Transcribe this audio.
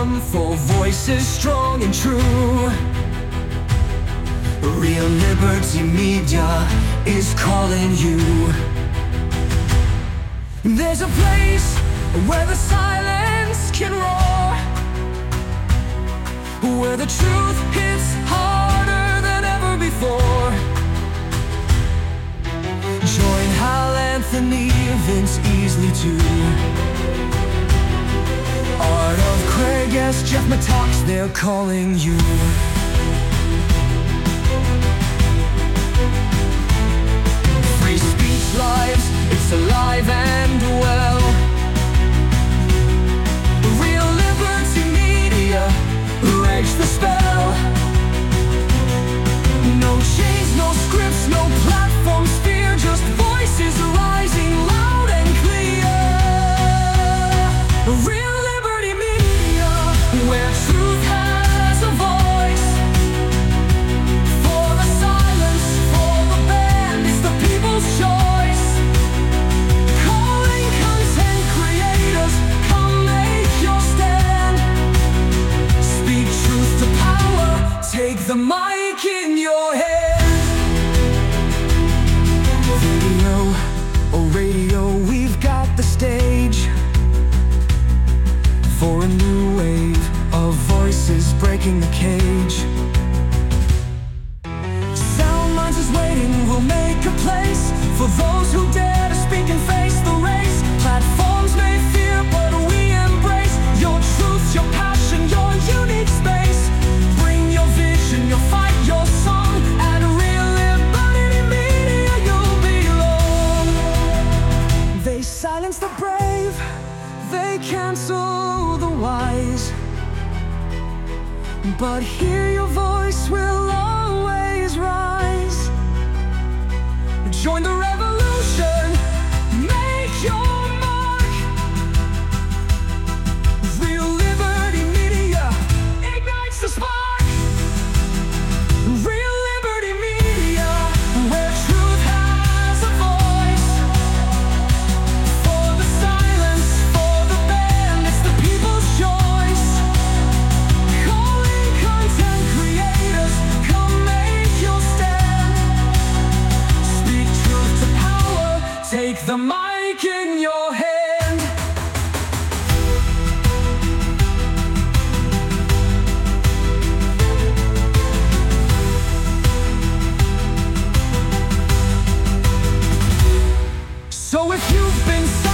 forum for voices strong and true. Real Liberty Media is calling you. There's a place where the silence can roar, where the truth hits harder than ever before. Join Hal Anthony, Vince Easley too. Art of Craig S. Jeff Mattox, they're calling you. Free speech lives, it's alive and well. Real Liberty Media breaks the spell. No chains, no scripts, no platforms fear, just voices rising loud and clear. Real Liberty Media, where truth has a voice. For the silence, for the band, it's the people's choice. Calling content creators, come make your stand. Speak truth to power, take the mic in your hand. Video or radio, we've got the stage for a new wave of voices breaking the cage. Sound Minds is waiting, we'll make a place for those who dare to speak and face the race. Platforms may fear, but we embrace your truth, your passion, your unique space. Bring your vision, your fight, your song. At Real Liberty Media you'll belong. They silence the brave, they cancel the wise, but hear your voice will always rise. Join the revolution, make your mark. Real Liberty Media ignites the spark. Real Liberty Media, where truth has a voice. For the silence, for the band, it's the people's choice. Calling content creators, come make your stand. Speak truth to power, take the mic in your hand. So if you've been